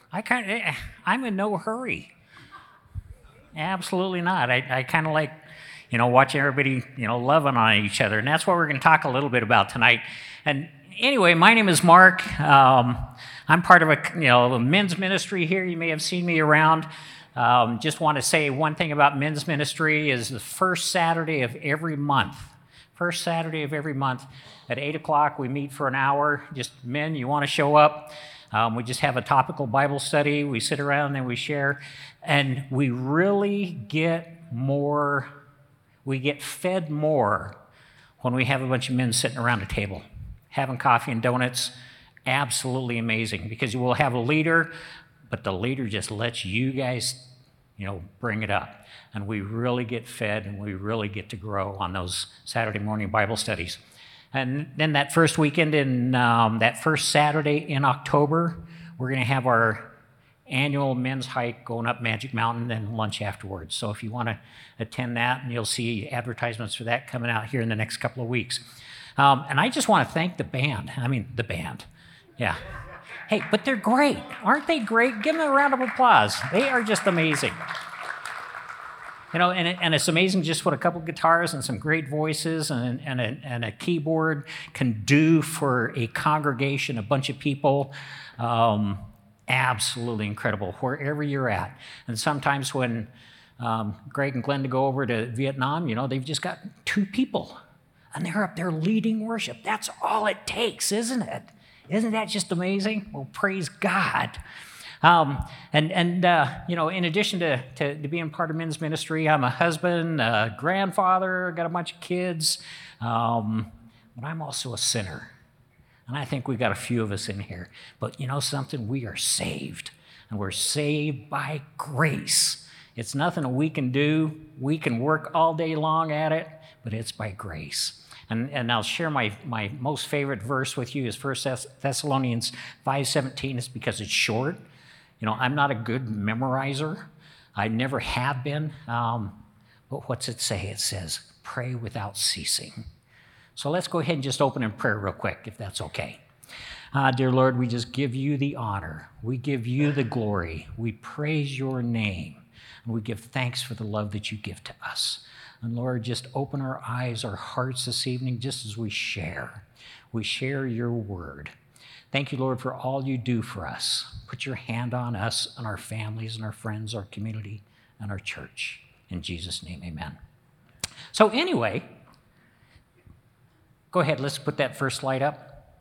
I'm in no hurry. Absolutely not. I kind of like, watching everybody, loving on each other. And that's what we're going to talk a little bit about tonight. And anyway, my name is Mark. I'm part of a men's ministry here. You may have seen me around. Just want to say one thing about men's ministry is the first Saturday of every month. First Saturday of every month at 8 o'clock, we meet for an hour. Just men, you want to show up. We just have a topical Bible study. We sit around and we share. And we really get fed more when we have a bunch of men sitting around a table, having coffee and donuts. Absolutely amazing, because you will have a leader, but the leader just lets you guys, bring it up. And we really get fed and we really get to grow on those Saturday morning Bible studies. And then that first weekend that first Saturday in October, we're going to have our annual men's hike going up Magic Mountain and lunch afterwards. So if you want to attend that, and you'll see advertisements for that coming out here in the next couple of weeks. And I just want to thank the band. The band. Yeah. Hey, but they're great. Aren't they great? Give them a round of applause. They are just amazing. And it's amazing just what a couple guitars and some great voices and a keyboard can do for a congregation, a bunch of people. Absolutely incredible, wherever you're at. And sometimes when Greg and Glenda go over to Vietnam, they've just got 2 people, and they're up there leading worship. That's all it takes, isn't it? Isn't that just amazing? Well, praise God. In addition to being part of men's ministry, I'm a husband, a grandfather, got a bunch of kids, but I'm also a sinner. And I think we got a few of us in here. But you know something? We are saved, and we're saved by grace. It's nothing we can do. We can work all day long at it, but it's by grace. And I'll share my most favorite verse with you is 1 Thessalonians 5:17. It's because it's short. I'm not a good memorizer. I never have been. But what's it say? It says, pray without ceasing. So let's go ahead and just open in prayer real quick, if that's okay. Dear Lord, we just give you the honor. We give you the glory. We praise your name. And we give thanks for the love that you give to us. And Lord, just open our eyes, our hearts this evening, just as we share. We share your word. Thank you, Lord, for all you do for us. Put your hand on us and our families and our friends, our community, and our church. In Jesus' name, amen. So anyway, go ahead, let's put that first slide up.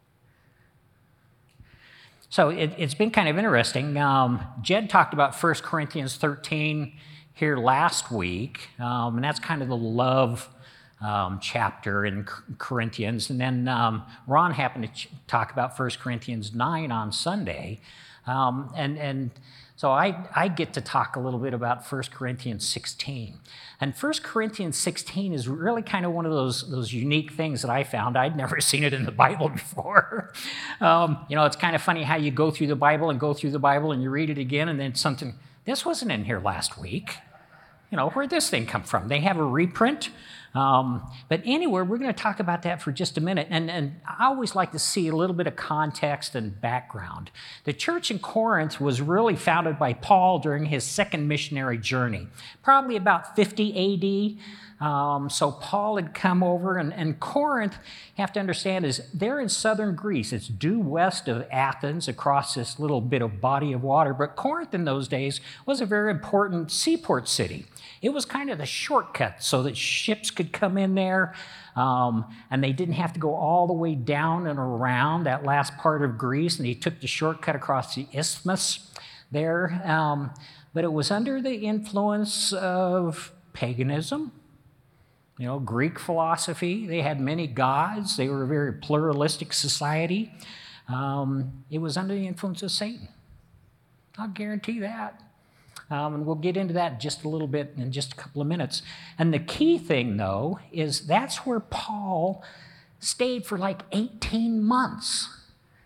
So it's been kind of interesting. Jed talked about 1 Corinthians 13 here last week, and that's kind of the love chapter in Corinthians. And then Ron happened to talk about 1 Corinthians 9 on Sunday. And so I get to talk a little bit about 1 Corinthians 16. And 1 Corinthians 16 is really kind of one of those unique things that I found. I'd never seen it in the Bible before. It's kind of funny how you go through the Bible and you read it again, and then something, this wasn't in here last week. Where'd this thing come from? They have a reprint. But anyway, we're going to talk about that for just a minute. And I always like to see a little bit of context and background. The church in Corinth was really founded by Paul during his second missionary journey, probably about 50 A.D. So Paul had come over, and Corinth, you have to understand, is they're in southern Greece. It's due west of Athens across this little bit of body of water. But Corinth in those days was a very important seaport city. It was kind of the shortcut so that ships could come in there, and they didn't have to go all the way down and around that last part of Greece, and they took the shortcut across the isthmus there. But it was under the influence of paganism, Greek philosophy. They had many gods. They were a very pluralistic society. It was under the influence of Satan. I'll guarantee that. And we'll get into that just a little bit in just a couple of minutes. And the key thing, though, is that's where Paul stayed for like 18 months.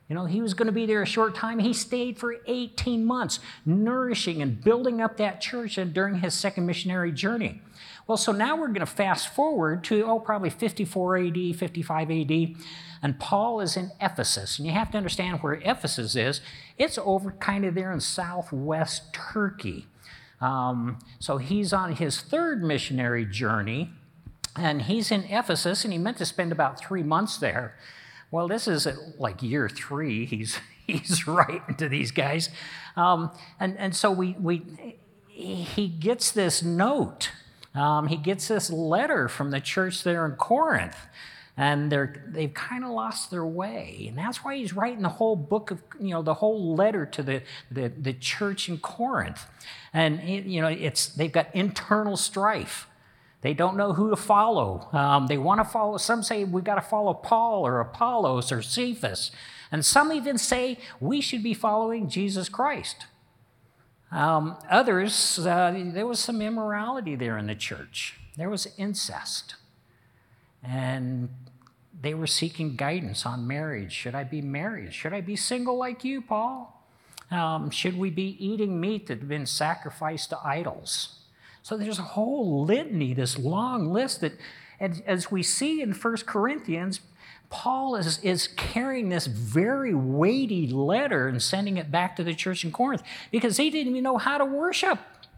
You know, he was going to be there a short time. He stayed for 18 months, nourishing and building up that church during his second missionary journey. Well, so now we're going to fast forward to, probably 54 AD, 55 AD, and Paul is in Ephesus. And you have to understand where Ephesus is. It's over kind of there in southwest Turkey. So he's on his third missionary journey, and he's in Ephesus, and he meant to spend about 3 months there. Well, this is like year 3. He's writing to these guys, and so he gets this note. He gets this letter from the church there in Corinth, and they've kind of lost their way, and that's why he's writing the whole book of, the whole letter to the church in Corinth, and they've got internal strife. They don't know who to follow. They want to follow. Some say we've got to follow Paul or Apollos or Cephas, and some even say we should be following Jesus Christ. Others, there was some immorality there in the church. There was incest. And they were seeking guidance on marriage. Should I be married? Should I be single like you, Paul? Should we be eating meat that had been sacrificed to idols? So there's a whole litany, this long list that, as we see in 1 Corinthians, Paul is carrying this very weighty letter and sending it back to the church in Corinth because they didn't even know how to worship.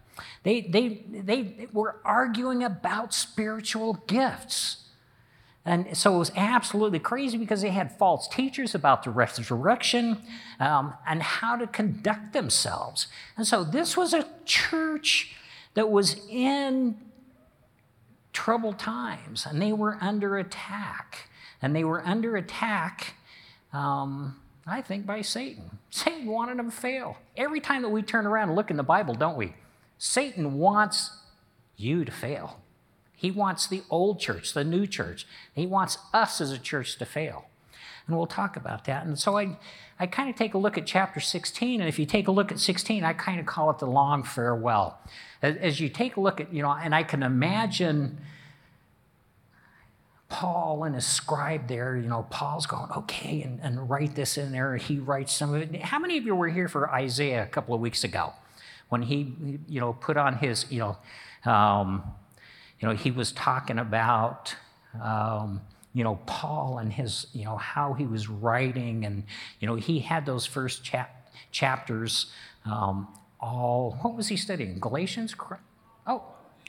They were arguing about spiritual gifts. And so it was absolutely crazy because they had false teachers about the resurrection and how to conduct themselves. And so this was a church that was in troubled times, and they were under attack. And they were under attack, I think, by Satan. Satan wanted them to fail. Every time that we turn around and look in the Bible, don't we? Satan wants you to fail. He wants the old church, the new church. He wants us as a church to fail. And we'll talk about that. And so I kind of take a look at chapter 16, and if you take a look at 16, I kind of call it the long farewell. As you take a look at, and I can imagine Paul and his scribe there, Paul's going, okay, and write this in there. He writes some of it. How many of you were here for Isaiah a couple of weeks ago when he, put on his, he was talking about, Paul and his, how he was writing, and, he had those first chapters all, what was he studying? Galatians? Oh,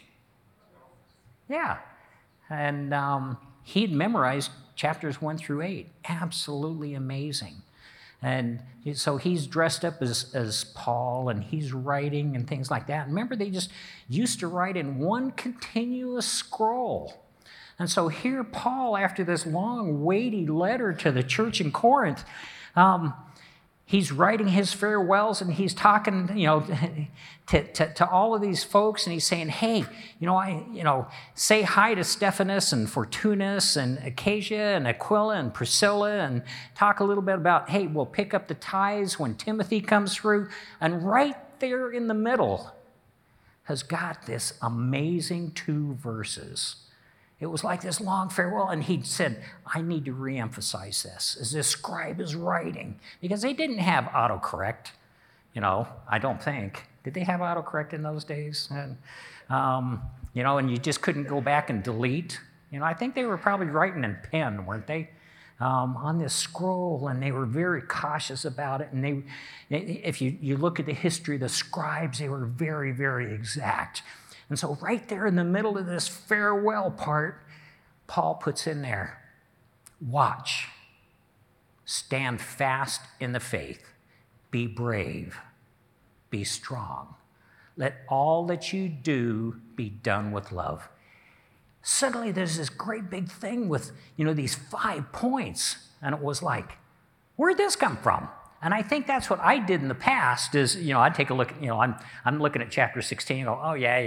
yeah. And he'd memorized chapters 1 through 8. Absolutely amazing. And so he's dressed up as Paul, and he's writing and things like that. Remember, they just used to write in one continuous scroll. And so here Paul, after this long, weighty letter to the church in Corinth, he's writing his farewells, and he's talking, to all of these folks, and he's saying, hey, say hi to Stephanas and Fortunus and Acacia and Aquila and Priscilla, and talk a little bit about, hey, we'll pick up the tithes when Timothy comes through. And right there in the middle has got this amazing 2 verses. It was like this long farewell, and he said, I need to reemphasize this as this scribe is writing, because they didn't have autocorrect, I don't think. Did they have autocorrect in those days? And, and you just couldn't go back and delete. I think they were probably writing in pen, weren't they, on this scroll, and they were very cautious about it. And if you look at the history of the scribes, they were very, very exact. And so right there in the middle of this farewell part, Paul puts in there, watch, stand fast in the faith, be brave, be strong. Let all that you do be done with love. Suddenly there's this great big thing with, these 5 points. And it was like, where'd this come from? And I think that's what I did in the past is, I'd take a look, I'm looking at chapter 16 and go, oh, yeah.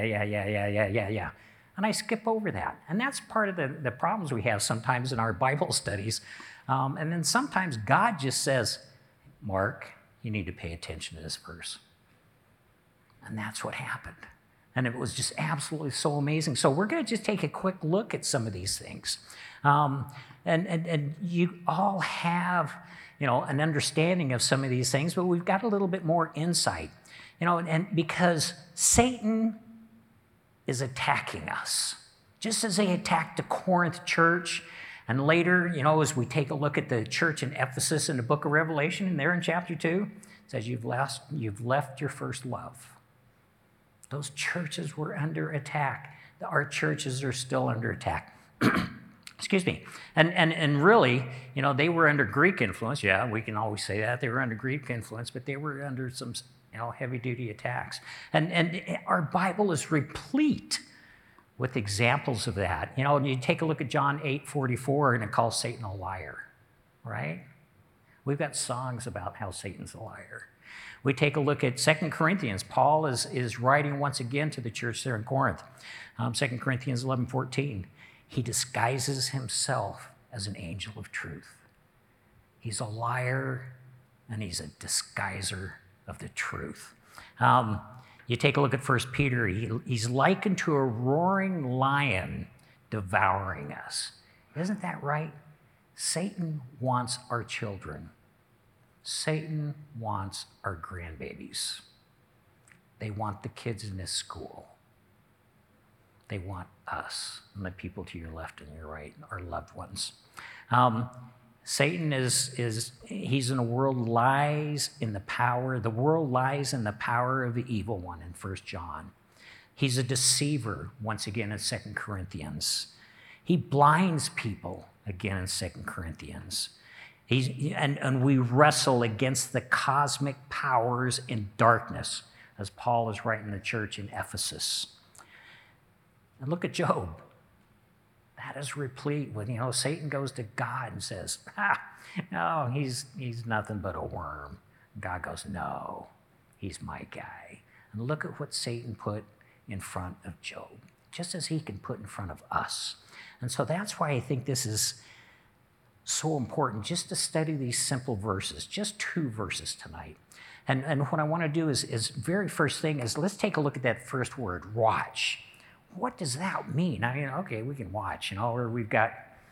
And I skip over that. And that's part of the problems we have sometimes in our Bible studies. And then sometimes God just says, Mark, you need to pay attention to this verse. And that's what happened. And it was just absolutely so amazing. So we're going to just take a quick look at some of these things. And you all have an understanding of some of these things, but we've got a little bit more insight. And because Satan is attacking us, just as they attacked the Corinth church, and later, as we take a look at the church in Ephesus in the book of Revelation, and there in chapter 2, it says, you've left your first love. Those churches were under attack. Our churches are still under attack. Excuse me. And really, they were under Greek influence. Yeah, we can always say that. They were under Greek influence, but they were under some, heavy-duty attacks. And our Bible is replete with examples of that. You take a look at John 8:44, and it calls Satan a liar, right? We've got songs about how Satan's a liar. We take a look at 2 Corinthians. Paul is writing once again to the church there in Corinth. 2 Corinthians 11:14. He disguises himself as an angel of truth. He's a liar, and he's a disguiser of the truth. You take a look at 1 Peter. He's likened to a roaring lion devouring us. Isn't that right? Satan wants our children. Satan wants our grandbabies. They want the kids in this school. They want us and the people to your left and your right, our loved ones. Satan he's in a world lies in the power. The world lies in the power of the evil one in 1 John. He's a deceiver, once again, in 2 Corinthians. He blinds people, again, in 2 Corinthians. And we wrestle against the cosmic powers in darkness, as Paul is writing the church in Ephesus. And look at Job. That is replete with, Satan goes to God and says, no, he's nothing but a worm. God goes, no, he's my guy. And look at what Satan put in front of Job, just as he can put in front of us. And so that's why I think this is so important, just to study these simple verses, just 2 verses tonight. And what I want to do is very first thing is let's take a look at that first word, watch. What does that mean? Okay, we can watch, or we've got,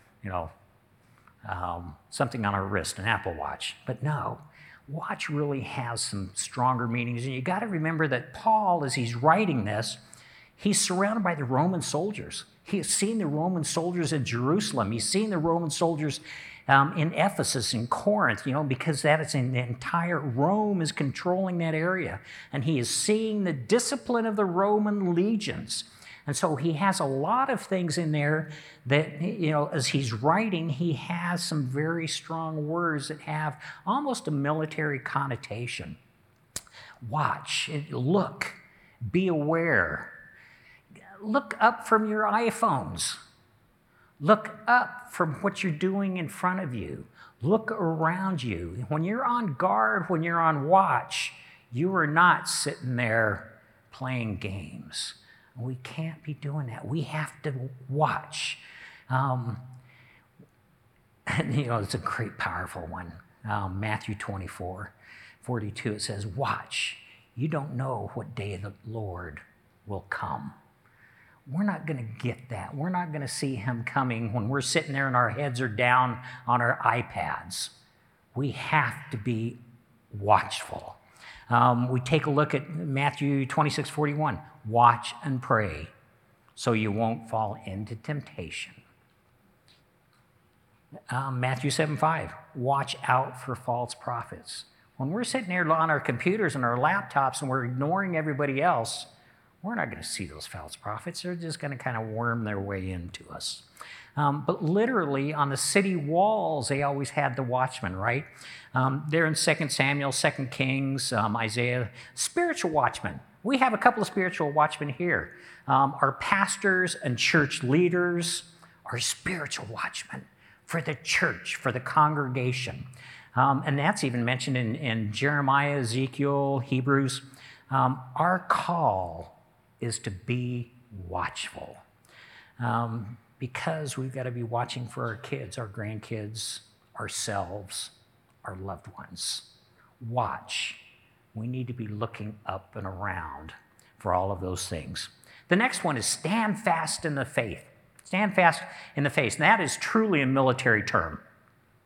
something on our wrist, an Apple Watch. But no, watch really has some stronger meanings. And you got to remember that Paul, as he's writing this, he's surrounded by the Roman soldiers. He's seen the Roman soldiers in Jerusalem. He's seen the Roman soldiers in Ephesus, in Corinth, because that is in the entire Rome is controlling that area. And he is seeing the discipline of the Roman legions. And so he has a lot of things in there that, as he's writing, he has some very strong words that have almost a military connotation. Watch, look, be aware. Look up from your iPhones. Look up from what you're doing in front of you. Look around you. When you're on guard, when you're on watch, you are not sitting there playing games. We can't be doing that. We have to watch. And, it's a great, powerful one. Matthew 24:42, it says, watch. You don't know what day the Lord will come. We're not going to get that. We're not going to see him coming when we're sitting there and our heads are down on our iPads. We have to be watchful. We take a look at Matthew 26:41. Watch and pray so you won't fall into temptation. Matthew 7:5. Watch out for false prophets. When we're sitting there on our computers and our laptops and we're ignoring everybody else, we're not going to see those false prophets. They're just going to kind of worm their way into us. But literally, on the city walls, they always had the watchmen, right? There in 2 Samuel, 2 Kings, Isaiah, spiritual watchmen. We have a couple of spiritual watchmen here. Our pastors and church leaders are spiritual watchmen for the church, for the congregation. And that's even mentioned in Jeremiah, Ezekiel, Hebrews. Our call is to be watchful. Because we've got to be watching for our kids, our grandkids, ourselves, our loved ones. Watch. We need to be looking up and around for all of those things. The next one is stand fast in the faith. Stand fast in the faith. And that is truly a military term.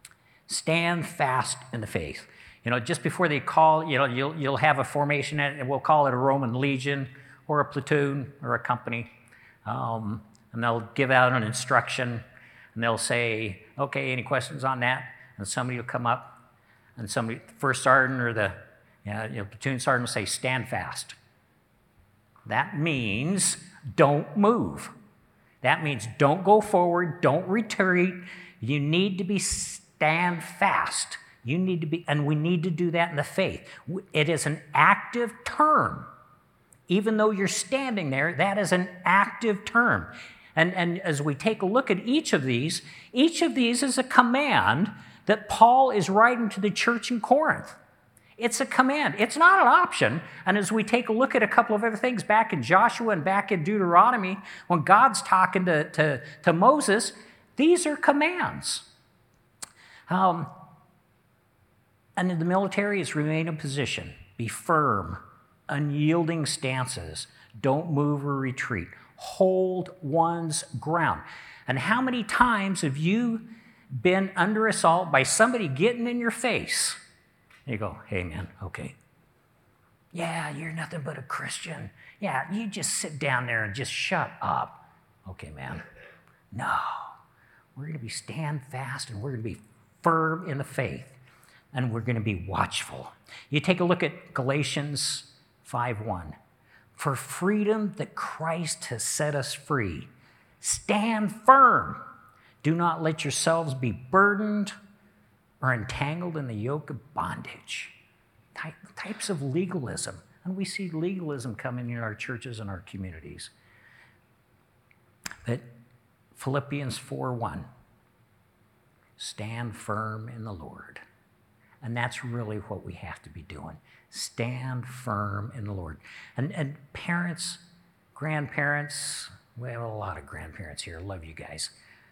Stand fast in the faith. Just before they call, you'll have a formation, and we'll call it a Roman legion or a platoon or a company. And they'll give out an instruction, and they'll say, okay, any questions on that? And somebody will come up, and the first sergeant or the platoon sergeant will say, stand fast. That means don't move. That means don't go forward, don't retreat. You need to be stand fast. You need to be, and we need to do that in the faith. It is an active term. Even though you're standing there, that is an active term. And as we take a look at each of these is a command that Paul is writing to the church in Corinth. It's a command. It's not an option. And as we take a look at a couple of other things back in Joshua and back in Deuteronomy, when God's talking to Moses, these are commands. And in the military, it's remain in position, be firm, unyielding stances, don't move or retreat, hold one's ground. And how many times have you been under assault by somebody getting in your face? You go, hey man, okay. Yeah, you're nothing but a Christian. Yeah, you just sit down there and just shut up. Okay, man. No, we're going to be stand fast and we're going to be firm in the faith and we're going to be watchful. You take a look at Galatians 5:1. For freedom that Christ has set us free, stand firm. Do not let yourselves be burdened or entangled in the yoke of bondage. Types of legalism. And we see legalism coming in our churches and our communities. But Philippians 4:1, stand firm in the Lord. And that's really what we have to be doing. Stand firm in the Lord. And parents, grandparents, we have a lot of grandparents here. Love you guys.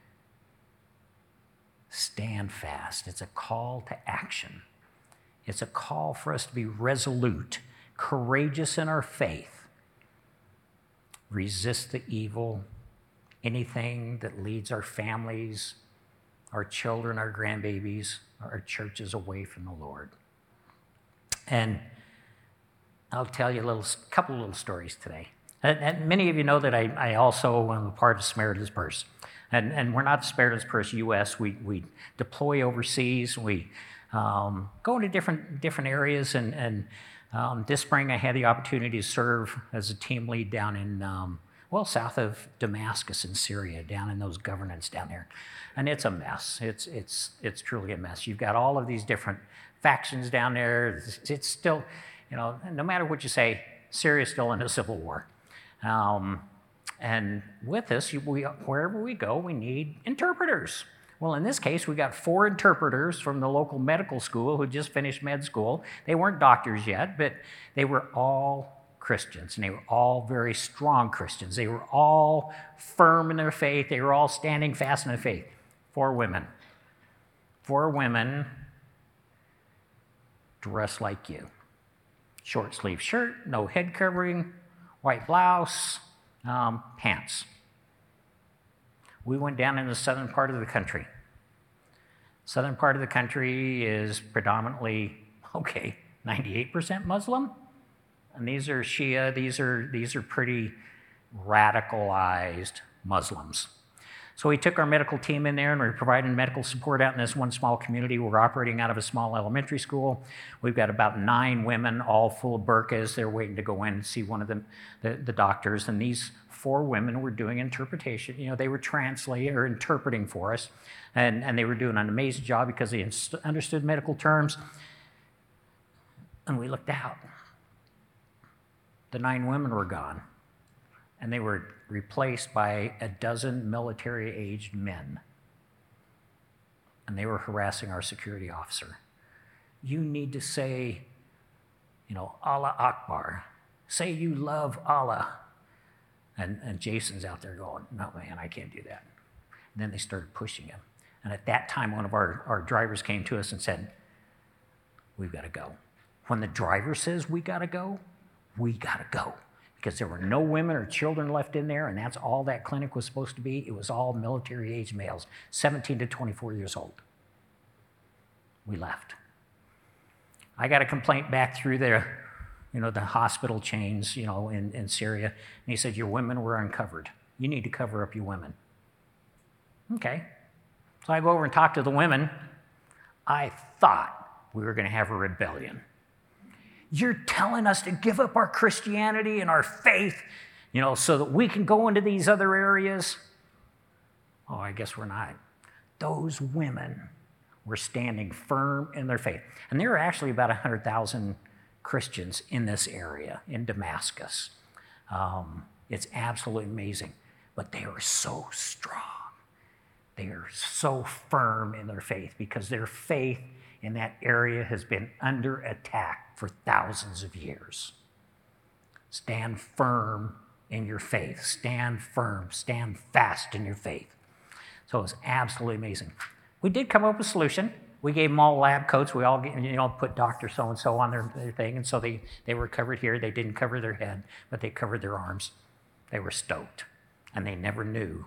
Stand fast. It's a call to action. It's a call for us to be resolute, courageous in our faith. Resist the evil, anything that leads our families, our children, our grandbabies, our churches away from the Lord. And I'll tell you a couple of little stories today. And many of you know that I also am a part of Samaritan's Purse. And we're not Samaritan's Purse U.S. We deploy overseas. We go into different areas. And this spring I had the opportunity to serve as a team lead down in, south of Damascus in Syria, down in those governance down there. And it's a mess. It's truly a mess. You've got all of these different factions down there. It's still, no matter what you say, Syria's still in a civil war. And with this, wherever we go, we need interpreters. Well, in this case, we got 4 interpreters from the local medical school who just finished med school. They weren't doctors yet, but they were all Christians, and they were all very strong Christians. They were all firm in their faith. They were all standing fast in their faith. 4 women. 4 women dressed like you. Short sleeve shirt, no head covering, white blouse, pants. We went down in the southern part of the country. Southern part of the country is predominantly, 98% Muslim. And these are Shia, these are pretty radicalized Muslims. So we took our medical team in there and we're providing medical support out in this one small community. We're operating out of a small elementary school. We've got about 9 women, all full of burqas. They're waiting to go in and see one of the doctors. And these 4 women were doing interpretation. They were translating or interpreting for us. And they were doing an amazing job because they understood medical terms. And we looked out. The 9 women were gone. And they were replaced by a dozen military-aged men. And they were harassing our security officer. You need to say, Allah Akbar. Say you love Allah. And Jason's out there going, no, man, I can't do that. And then they started pushing him. And at that time, one of our drivers came to us and said, we've got to go. When the driver says we got to go, we got to go. Because there were no women or children left in there, and that's all that clinic was supposed to be. It was all military-aged males, 17 to 24 years old. we left. I got a complaint back through the hospital chains, in Syria. And he said, your women were uncovered. You need to cover up your women. Okay. So I go over and talk to the women. I thought we were going to have a rebellion. You're telling us to give up our Christianity and our faith, so that we can go into these other areas? Oh, I guess we're not. Those women were standing firm in their faith. And there are actually about 100,000 Christians in this area, in Damascus. It's absolutely amazing. But they are so strong. They are so firm in their faith because their faith in that area has been under attack for thousands of years. Stand firm in your faith. Stand firm. Stand fast in your faith. So it was absolutely amazing. We did come up with a solution. We gave them all lab coats. We all put Dr. So-and-so on their thing. And so they were covered here. They didn't cover their head, but they covered their arms. They were stoked. And they never knew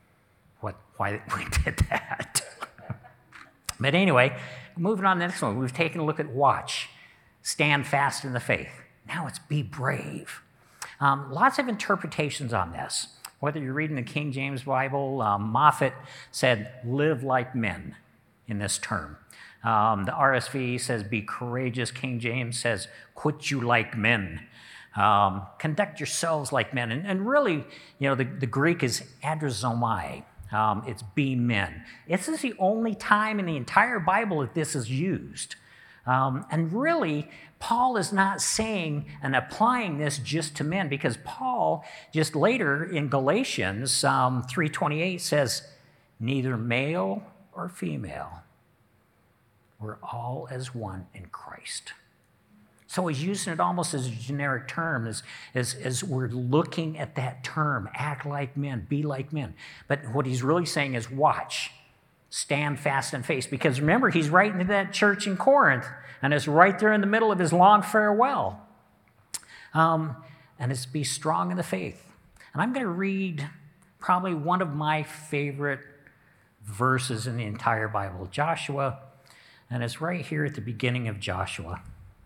why we did that. But anyway, moving on to the next one. We've taken a look at watch. Stand fast in the faith. Now it's be brave. Lots of interpretations on this. Whether you're reading the King James Bible, Moffat said, live like men in this term. The RSV says, be courageous. King James says, quit you like men. Conduct yourselves like men. And really, the Greek is adrazomai. It's be men. This is the only time in the entire Bible that this is used. And really, Paul is not saying and applying this just to men, because Paul, just later in Galatians 3:28 says, neither male or female, we're all as one in Christ. So he's using it almost as a generic term, as we're looking at that term, act like men, be like men. But what he's really saying is watch, stand fast in faith. Because remember, he's writing to that church in Corinth, and it's right there in the middle of his long farewell. And it's be strong in the faith. And I'm going to read probably one of my favorite verses in the entire Bible, Joshua, and it's right here at the beginning of Joshua.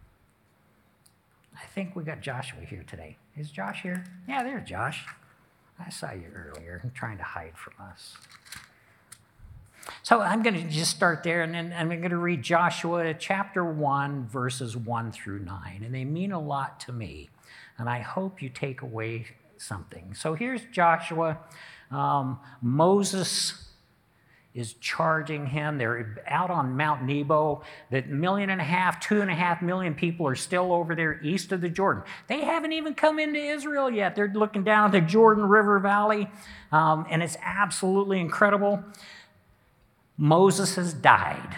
I think we got Joshua here today. Is Josh here? Yeah, there's Josh. I saw you earlier. I'm trying to hide from us. So I'm going to just start there, and then I'm going to read Joshua chapter 1, verses 1 through 9. And they mean a lot to me, and I hope you take away something. So here's Joshua. Moses is charging him. They're out on Mount Nebo. That 1.5 million, 2.5 million people are still over there east of the Jordan. They haven't even come into Israel yet. They're looking down at the Jordan River Valley, and it's absolutely incredible. Moses has died.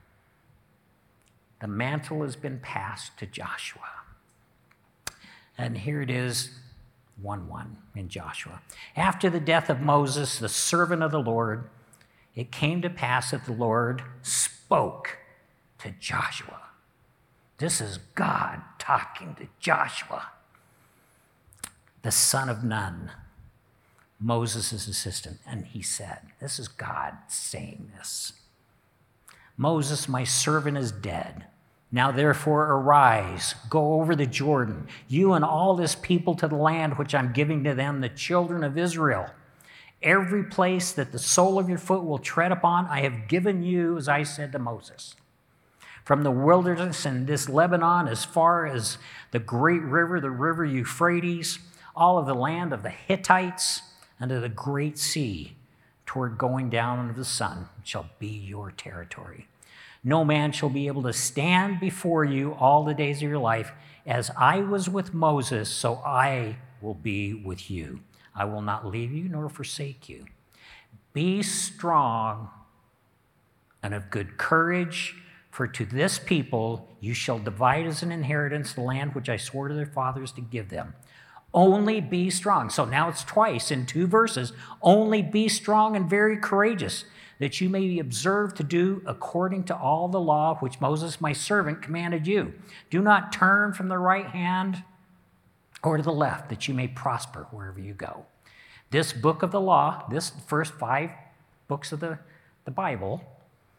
The mantle has been passed to Joshua. And here it is, 1:1 in Joshua. After the death of Moses, the servant of the Lord, it came to pass that the Lord spoke to Joshua. This is God talking to Joshua, the son of Nun, Moses' assistant. And he said, this is God saying this. Moses, my servant, is dead. Now therefore arise, go over the Jordan, you and all this people, to the land which I'm giving to them, the children of Israel. Every place that the sole of your foot will tread upon, I have given you, as I said to Moses. From the wilderness and this Lebanon, as far as the great river, the river Euphrates, all of the land of the Hittites, and to the great sea, toward going down under the sun, shall be your territory. No man shall be able to stand before you all the days of your life. As I was with Moses, so I will be with you. I will not leave you nor forsake you. Be strong and of good courage, for to this people you shall divide as an inheritance the land which I swore to their fathers to give them. Only be strong. So now it's twice in 2 verses. Only be strong and very courageous, that you may be observed to do according to all the law which Moses my servant commanded you. Do not turn from the right hand or to the left, that you may prosper wherever you go. This book of the law, this first 5 books of the Bible,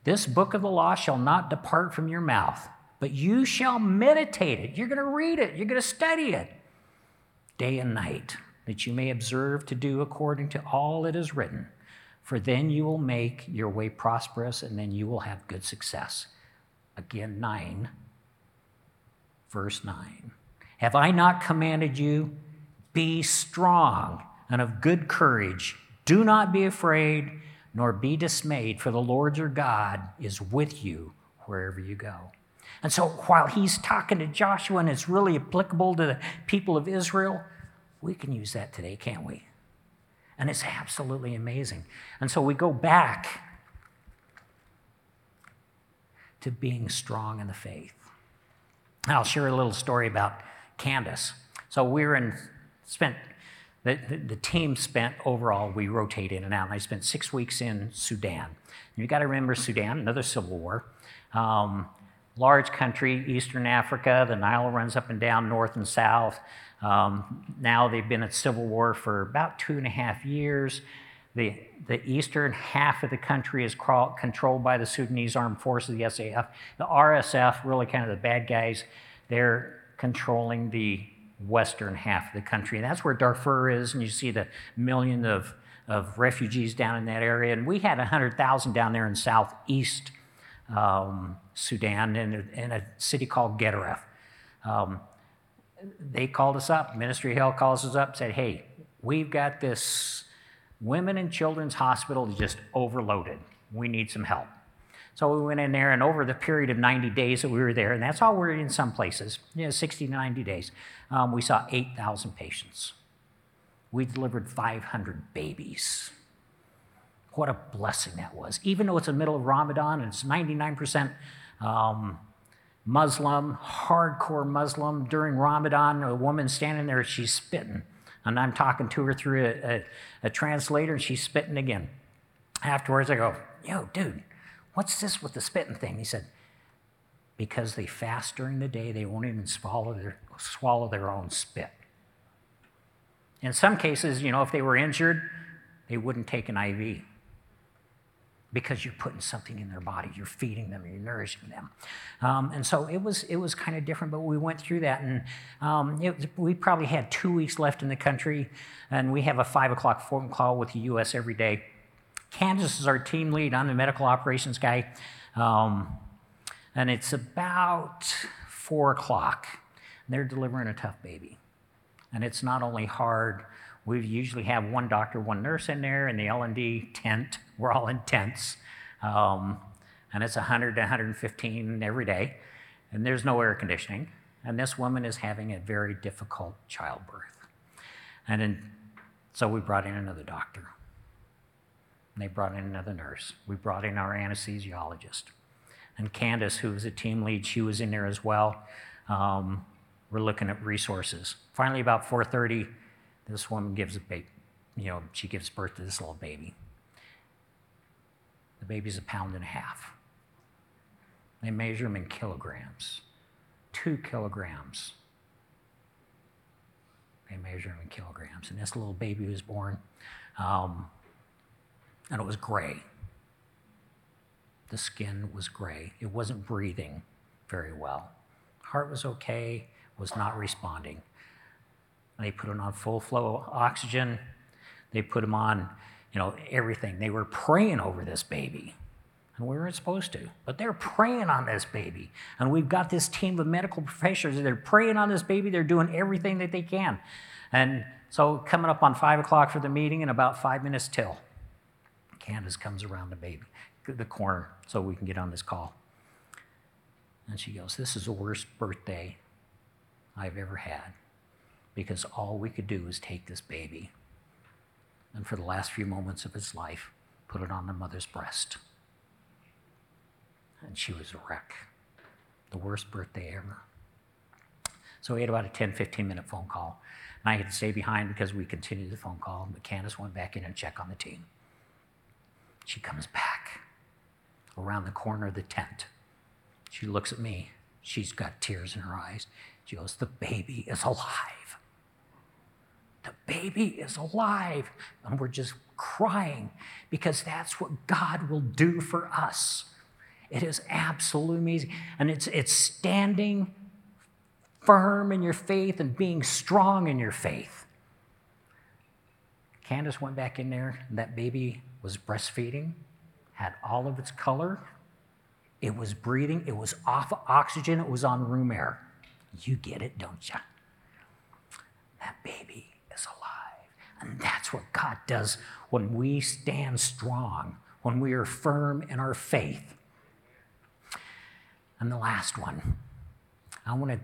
This book of the law shall not depart from your mouth, but you shall meditate it. You're going to read it. You're going to study it day and night, that you may observe to do according to all that is written. For then you will make your way prosperous, and then you will have good success. Again, verse 9. Have I not commanded you? Be strong and of good courage. Do not be afraid, nor be dismayed, for the Lord your God is with you wherever you go. And so while he's talking to Joshua and it's really applicable to the people of Israel, we can use that today, can't we? And it's absolutely amazing. And so we go back to being strong in the faith. I'll share a little story about Candace. So the team spent overall, we rotate in and out, and I spent 6 weeks in Sudan. You got to remember Sudan, another civil war. Large country, Eastern Africa, the Nile runs up and down, north and south. Now they've been at civil war for about 2.5 years. The eastern half of the country is controlled by the Sudanese Armed Forces, the SAF. The RSF, really kind of the bad guys, they're controlling the western half of the country. And that's where Darfur is, and you see the million of refugees down in that area. And we had 100,000 down there in southeast Sudan in a city called Gedaref. They called us up, Ministry of Health calls us up, said, hey, we've got this women and children's hospital just overloaded. We need some help. So we went in there, and over the period of 90 days that we were there, and that's all we're in some places, 60 to 90 days, we saw 8,000 patients. We delivered 500 babies. What a blessing that was. Even though it's the middle of Ramadan and it's 99% Muslim, hardcore Muslim, during Ramadan, a woman standing there, she's spitting. And I'm talking to her through a translator, and she's spitting again. Afterwards, I go, yo, dude, what's this with the spitting thing? He said, because they fast during the day, they won't even swallow their own spit. In some cases, if they were injured, they wouldn't take an IV because you're putting something in their body, you're feeding them, you're nourishing them. And so it was kind of different, but we went through that, and we probably had 2 weeks left in the country, and we have a 5 o'clock phone call with the U.S. every day. Candace is our team lead. I'm the medical operations guy. And it's about 4 o'clock. They're delivering a tough baby. And it's not only hard, we usually have one doctor, one nurse in there in the L&D tent. We're all in tents. And it's 100 to 115 every day. And there's no air conditioning. And this woman is having a very difficult childbirth. So we brought in another doctor. And they brought in another nurse. We brought in our anesthesiologist. And Candace, who was a team lead, she was in there as well. We're looking at resources. Finally, about 4:30, this woman gives a baby. She gives birth to this little baby. The baby's 1.5 pounds. They measure him in kilograms. 2 kilograms. They measure him in kilograms. And this little baby was born, and it was gray. The skin was gray. It wasn't breathing very well. Heart was okay, was not responding. They put him on full flow oxygen. They put him on, everything. They were praying over this baby. And we weren't supposed to, but they're praying on this baby. And we've got this team of medical professionals. They're praying on this baby. They're doing everything that they can. And so coming up on 5 o'clock for the meeting, in about 5 minutes till, Candace comes around the corner so we can get on this call. And she goes, this is the worst birthday I've ever had, because all we could do was take this baby and for the last few moments of its life, put it on the mother's breast. And she was a wreck. The worst birthday ever. So we had about a 10, 15-minute phone call. And I had to stay behind because we continued the phone call. But Candace went back in and checked on the team. She comes back around the corner of the tent. She looks at me. She's got tears in her eyes. She goes, the baby is alive. The baby is alive. And we're just crying because that's what God will do for us. It is absolutely amazing. And it's standing firm in your faith and being strong in your faith. Candace went back in there, and that baby was breastfeeding, had all of its color. It was breathing. It was off of oxygen. It was on room air. You get it, don't you? That baby is alive. And that's what God does when we stand strong, when we are firm in our faith. And the last one, I want to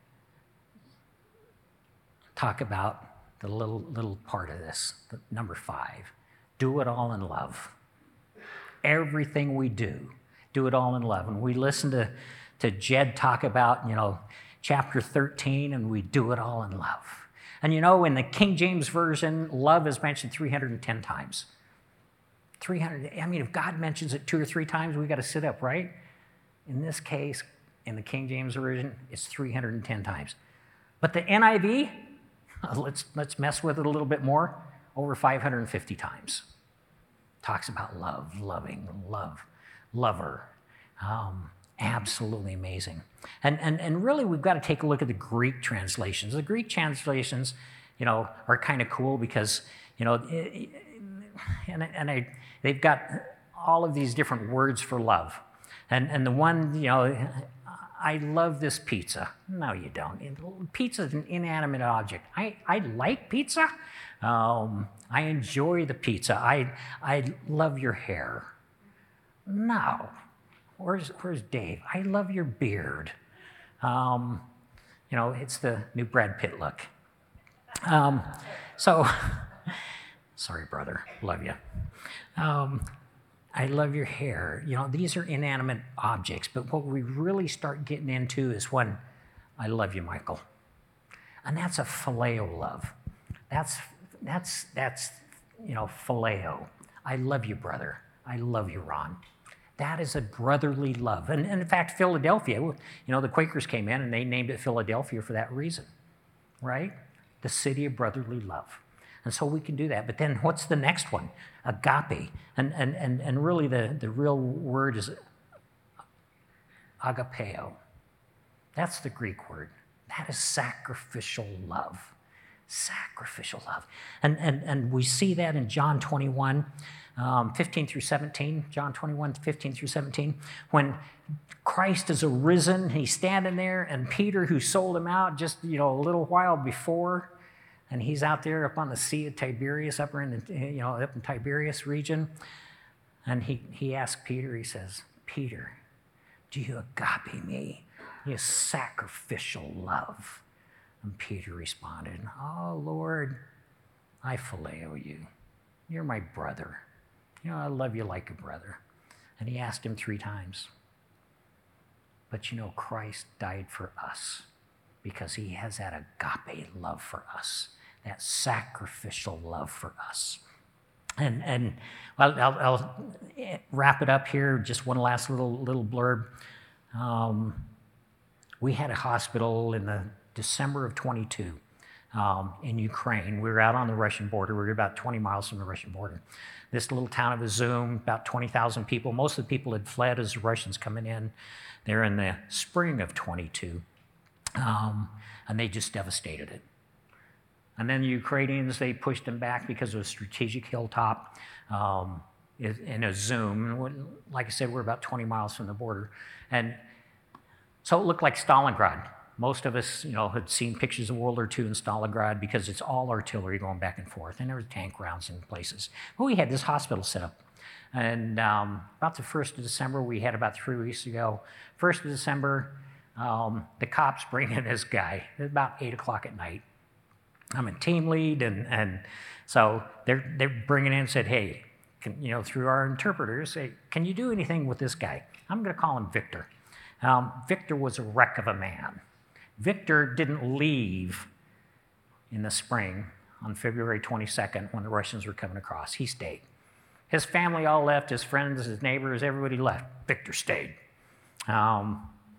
talk about the little part of this, the number 5. Do it all in love. Everything we do it all in love. And we listen to Jed talk about, chapter 13, and we do it all in love. And in the King James Version, love is mentioned 310 times. 300, if God mentions it 2 or 3 times, we got to sit up, right? In this case, in the King James Version, it's 310 times. But the NIV, let's mess with it a little bit more, over 550 times. Talks about love, loving, lover. Absolutely amazing. And really, we've got to take a look at the Greek translations. The Greek translations, are kind of cool because, they've got all of these different words for love. And the one, I love this pizza. No, you don't. Pizza is an inanimate object. I like pizza. I enjoy the pizza. I love your hair. No. Where's Dave? I love your beard. It's the new Brad Pitt look. Sorry, brother. Love you. I love your hair. These are inanimate objects, but what we really start getting into is when I love you, Michael. And that's a phileo love. That's phileo. I love you, brother. I love you, Ron. That is a brotherly love. And in fact, Philadelphia, the Quakers came in and they named it Philadelphia for that reason, right? The city of brotherly love. And so we can do that. But then what's the next one? Agape. And really the real word is agapeo. That's the Greek word. That is sacrificial love. Sacrificial love. And we see that in John 21, 15 through 17. John 21, 15 through 17. When Christ is arisen, he's standing there, and Peter, who sold him out just a little while before, and he's out there up on the Sea of Tiberias, up in Tiberias region, and he asked Peter, he says, Peter, do you agape me? You sacrificial love. And Peter responded, oh, Lord, I phileo you. You're my brother. I love you like a brother. And he asked him 3 times. But Christ died for us because he has that agape love for us, that sacrificial love for us. And I'll wrap it up here. Just one last little blurb. We had a hospital in the December of 22 in Ukraine. We were out on the Russian border. We were about 20 miles from the Russian border. This little town of Izum, about 20,000 people. Most of the people had fled as the Russians coming in there in the spring of 22. And they just devastated it. And then the Ukrainians, they pushed them back because of a strategic hilltop in Izum. Like I said, we're about 20 miles from the border. And so it looked like Stalingrad. Most of us, had seen pictures of World War II in Stalingrad because it's all artillery going back and forth, and there were tank rounds in places. But we had this hospital set up. And about the 1st of December, we had about 3 weeks ago. 1st of December, the cops bring in this guy. It's about 8 o'clock at night. I'm a team lead, and so they're bringing in and said, hey, through our interpreters, say, can you do anything with this guy? I'm going to call him Victor. Victor was a wreck of a man. Victor didn't leave in the spring on February 22nd when the Russians were coming across. He stayed. His family all left, his friends, his neighbors, everybody left. Victor stayed. Probably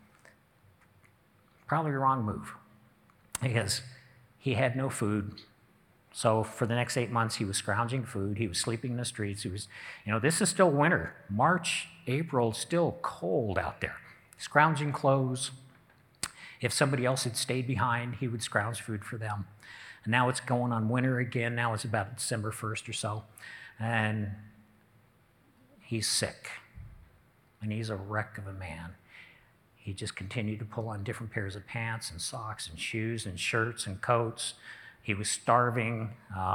the wrong move because he had no food. So for the next 8 months, he was scrounging food. He was sleeping in the streets. He was, this is still winter. March April, still cold out there. Scrounging clothes. If somebody else had stayed behind, he would scrounge food for them. And now it's going on winter again. Now it's about December 1st or so. And he's sick. And he's a wreck of a man. He just continued to pull on different pairs of pants and socks and shoes and shirts and coats. He was starving.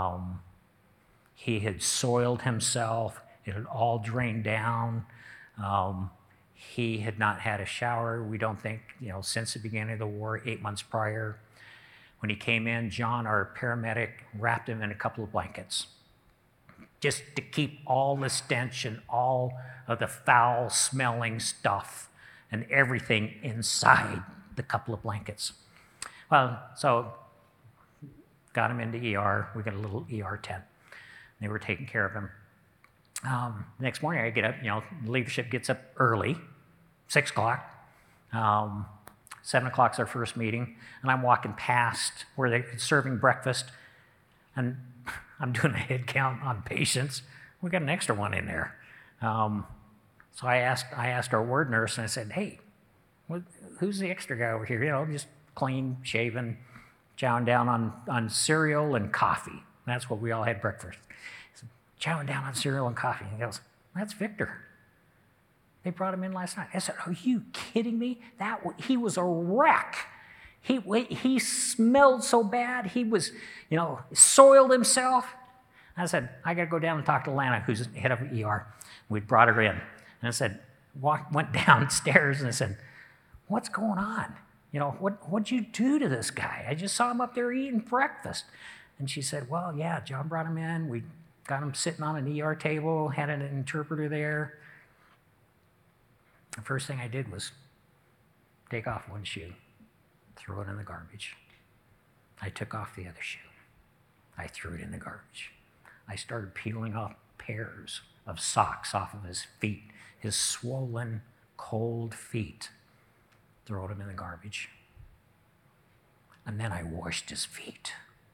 He had soiled himself. It had all drained down. He had not had a shower, we don't think, since the beginning of the war, 8 months prior. When he came in, John, our paramedic, wrapped him in a couple of blankets just to keep all the stench and all of the foul-smelling stuff and everything inside the couple of blankets. Well, so got him into ER. We got a little ER tent. They were taking care of him. The next morning, I get up, leadership gets up early, 6 o'clock. 7 o'clock's our first meeting, and I'm walking past where they're serving breakfast, and I'm doing a head count on patients. We got an extra one in there. So I asked our ward nurse, and I said, hey, who's the extra guy over here? Just clean, shaven, chowing down on cereal and coffee. That's what we all had breakfast. Chowing down on cereal and coffee. And he goes, that's Victor. They brought him in last night. I said, are you kidding me? He was a wreck. He smelled so bad. He was, soiled himself. I said, I got to go down and talk to Lana, who's head of ER. We brought her in. And I said, went downstairs and I said, what's going on? What'd you do to this guy? I just saw him up there eating breakfast. And she said, well, yeah, John brought him in. We got him sitting on an ER table, had an interpreter there. The first thing I did was take off one shoe, throw it in the garbage. I took off the other shoe. I threw it in the garbage. I started peeling off pairs of socks off of his feet, his swollen, cold feet. Throw them in the garbage. And then I washed his feet.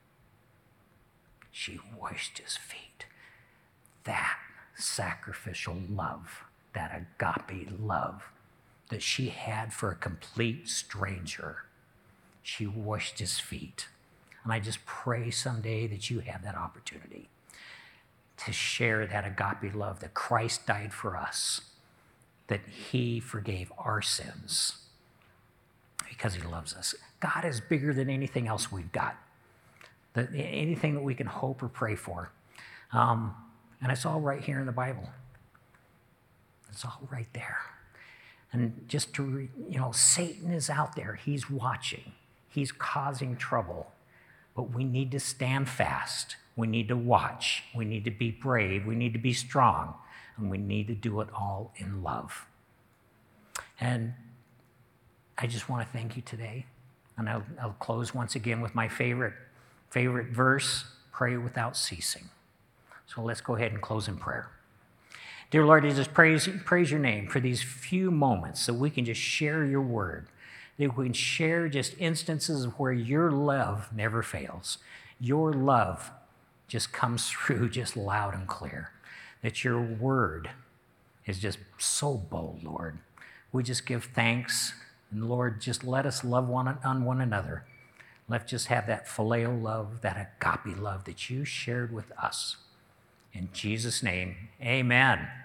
She washed his feet. That sacrificial love, that agape love that she had for a complete stranger, she washed his feet. And I just pray someday that you have that opportunity to share that agape love, that Christ died for us, that he forgave our sins because he loves us. God is bigger than anything else we've got, anything that we can hope or pray for. And it's all right here in the Bible. It's all right there. And just to, Satan is out there. He's watching. He's causing trouble. But we need to stand fast. We need to watch. We need to be brave. We need to be strong. And we need to do it all in love. And I just want to thank you today. And I'll close once again with my favorite verse, pray without ceasing. So let's go ahead and close in prayer. Dear Lord, I just praise your name for these few moments so we can just share your word, that we can share just instances of where your love never fails. Your love just comes through just loud and clear, that your word is just so bold, Lord. We just give thanks, and Lord, just let us love one another. Let's just have that phileo love, that agape love that you shared with us. In Jesus' name, amen.